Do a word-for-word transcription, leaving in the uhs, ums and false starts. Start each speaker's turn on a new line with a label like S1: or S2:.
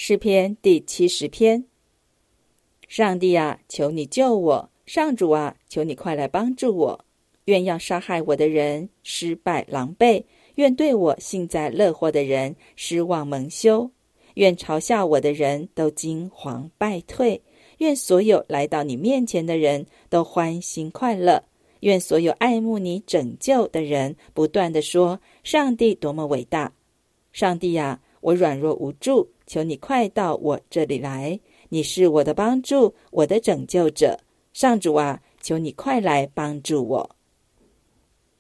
S1: 诗篇第七十篇。上帝啊，求你救我！上主啊，求你快来帮助我！愿要杀害我的人失败狼狈，愿对我幸灾乐祸的人失望蒙羞，愿嘲笑我的人都惊惶败退，愿所有来到你面前的人都欢欣快乐，愿所有爱慕你拯救的人不断地说，上帝多么伟大！上帝啊，我软弱无助，求你快到我这里来，你是我的帮助，我的拯救者。上主啊，求你快来帮助我。